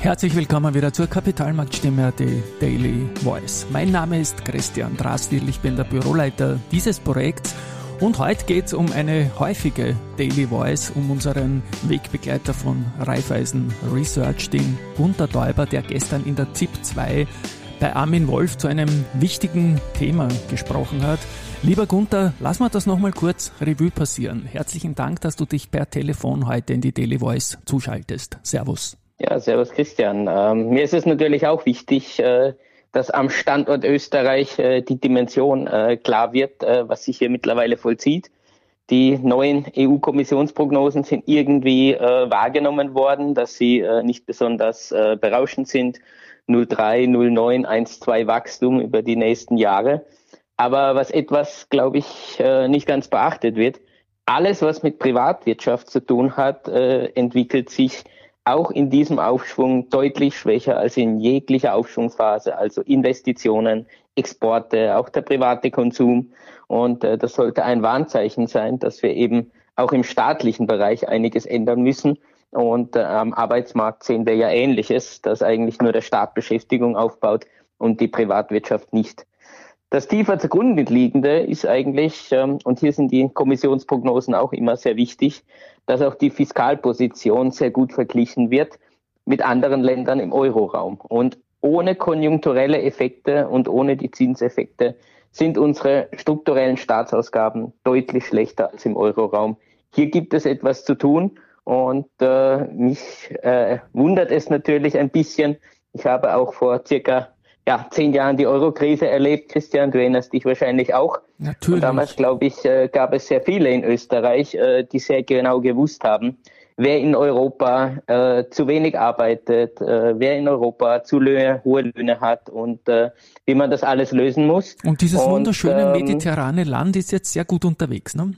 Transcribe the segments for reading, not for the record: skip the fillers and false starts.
Herzlich willkommen wieder zur Kapitalmarktstimme, die Daily Voice. Mein Name ist Christian Drastil, ich bin der Büroleiter dieses Projekts und heute geht es um eine häufige Daily Voice, um unseren Wegbegleiter von Raiffeisen Research, den Gunter Täuber, der gestern in der ZIP 2 bei Armin Wolf zu einem wichtigen Thema gesprochen hat. Lieber Gunter, lass mal das nochmal kurz Revue passieren. Herzlichen Dank, dass du dich per Telefon heute in die Daily Voice zuschaltest. Servus. Ja, servus Christian. Mir ist es natürlich auch wichtig, dass am Standort Österreich die Dimension klar wird, was sich hier mittlerweile vollzieht. Die neuen EU-Kommissionsprognosen sind irgendwie wahrgenommen worden, dass sie nicht besonders berauschend sind. 0,3, 0,9, 1,2 Wachstum über die nächsten Jahre. Aber was etwas, glaube ich, nicht ganz beachtet wird, alles, was mit Privatwirtschaft zu tun hat, entwickelt sich auch in diesem Aufschwung deutlich schwächer als in jeglicher Aufschwungsphase, also Investitionen, Exporte, auch der private Konsum. Und das sollte ein Warnzeichen sein, dass wir eben auch im staatlichen Bereich einiges ändern müssen. Und am Arbeitsmarkt sehen wir ja Ähnliches, dass eigentlich nur der Staat Beschäftigung aufbaut und die Privatwirtschaft nicht. Das tiefer zugrunde liegende ist eigentlich, und hier sind die Kommissionsprognosen auch immer sehr wichtig, dass auch die Fiskalposition sehr gut verglichen wird mit anderen Ländern im Euroraum. Und ohne konjunkturelle Effekte und ohne die Zinseffekte sind unsere strukturellen Staatsausgaben deutlich schlechter als im Euroraum. Hier gibt es etwas zu tun und mich wundert es natürlich ein bisschen. Ich habe auch vor circa 10 Jahren die Euro-Krise erlebt, Christian, du erinnerst dich wahrscheinlich auch. Natürlich. Und damals, glaube ich, gab es sehr viele in Österreich, die sehr genau gewusst haben, wer in Europa zu wenig arbeitet, wer in Europa zu hohe Löhne hat und wie man das alles lösen muss. Und dieses wunderschöne mediterrane Land ist jetzt sehr gut unterwegs, ne?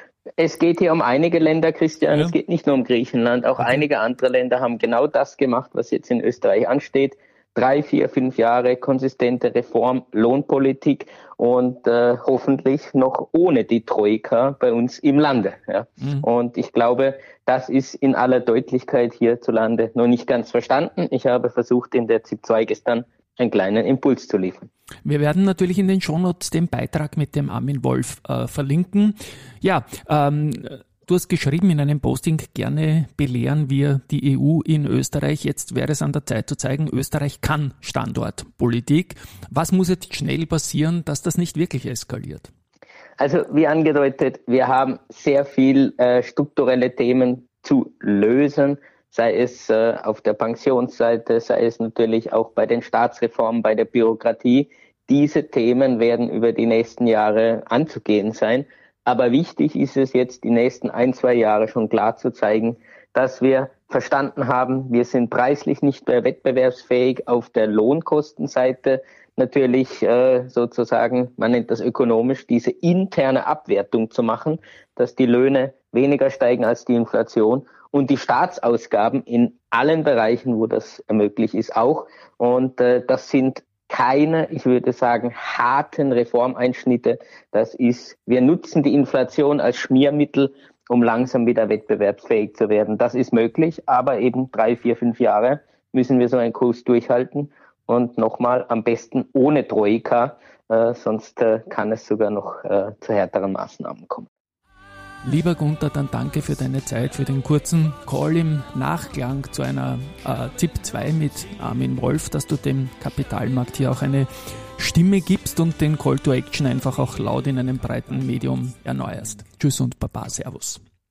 Es geht hier um einige Länder, Christian, Es geht nicht nur um Griechenland, auch einige andere Länder haben genau das gemacht, was jetzt in Österreich ansteht. 3, 4, 5 Jahre konsistente Reform, Lohnpolitik und hoffentlich noch ohne die Troika bei uns im Lande. Ja. Und ich glaube, das ist in aller Deutlichkeit hierzulande noch nicht ganz verstanden. Ich habe versucht, in der ZIP 2 gestern einen kleinen Impuls zu liefern. Wir werden natürlich in den Shownotes den Beitrag mit dem Armin Wolf verlinken. Ja, du hast geschrieben in einem Posting, gerne belehren wir die EU in Österreich. Jetzt wäre es an der Zeit zu zeigen, Österreich kann Standortpolitik. Was muss jetzt schnell passieren, dass das nicht wirklich eskaliert? Also wie angedeutet, wir haben sehr viel strukturelle Themen zu lösen, sei es auf der Pensionsseite, sei es natürlich auch bei den Staatsreformen, bei der Bürokratie. Diese Themen werden über die nächsten Jahre anzugehen sein. Aber wichtig ist es jetzt, die nächsten 1, 2 Jahre schon klar zu zeigen, dass wir verstanden haben, wir sind preislich nicht mehr wettbewerbsfähig auf der Lohnkostenseite. Natürlich sozusagen, man nennt das ökonomisch, diese interne Abwertung zu machen, dass die Löhne weniger steigen als die Inflation und die Staatsausgaben in allen Bereichen, wo das möglich ist, auch. Und das sind keine, ich würde sagen, harten Reformeinschnitte. Das ist, wir nutzen die Inflation als Schmiermittel, um langsam wieder wettbewerbsfähig zu werden. Das ist möglich, aber eben 3, 4, 5 Jahre müssen wir so einen Kurs durchhalten und nochmal am besten ohne Troika, sonst kann es sogar noch zu härteren Maßnahmen kommen. Lieber Gunter, dann danke für deine Zeit, für den kurzen Call im Nachklang zu einer ZIP 2 mit Armin Wolf, dass du dem Kapitalmarkt hier auch eine Stimme gibst und den Call to Action einfach auch laut in einem breiten Medium erneuerst. Tschüss und Baba, Servus.